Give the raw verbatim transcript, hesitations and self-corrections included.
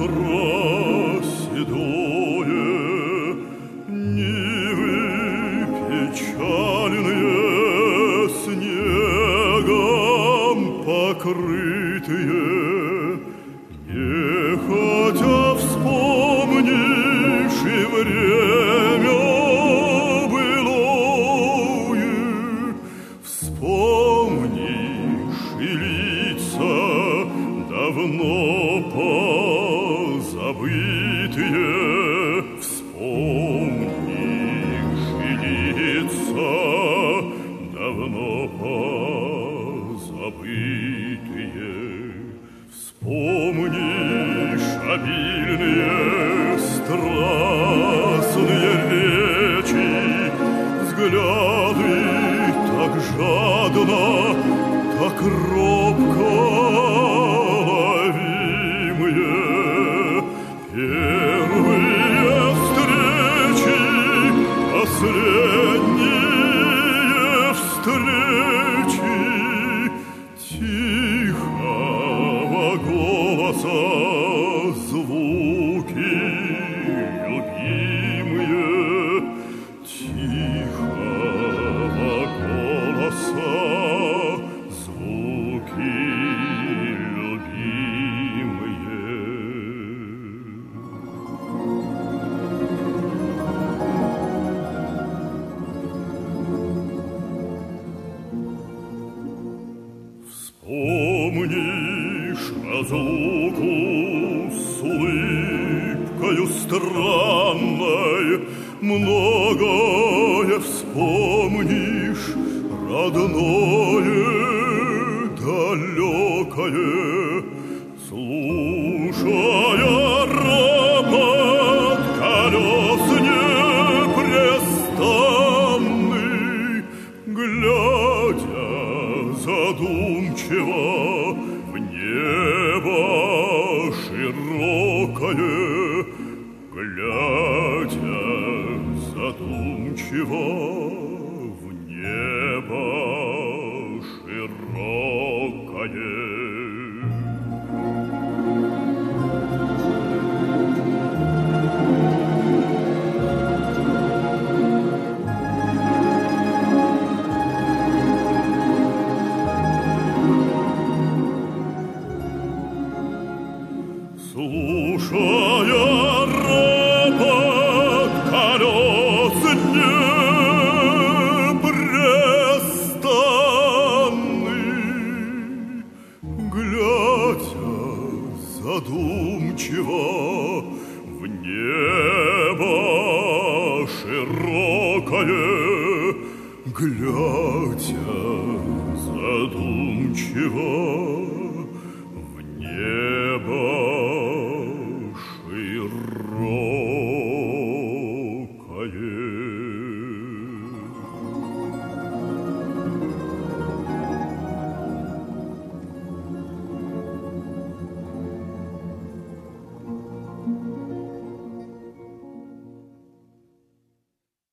утро седое, нивы печальные снегом покрытые, нехотя вспомнишь и время былое, вспомнишь и лица давно позабытые, вспомнишь и лица давно позабытые, вспомнишь обильные страстные речи, взгляды так жадно, так робко ловимые, первые встречи, последние встречи, тихого голоса звуки любимые, тихого голоса звуки любимые. Вспомнишь разлуку с улыбкою странной, многое вспомнишь, родное, далекое, слушая ропот колес непрестанный, глядя задумчиво в небо широкое, глядя задумчиво в небо широкое. Слушая ропот колес непрестанный, глядя задумчиво в небо широкое, глядя задумчиво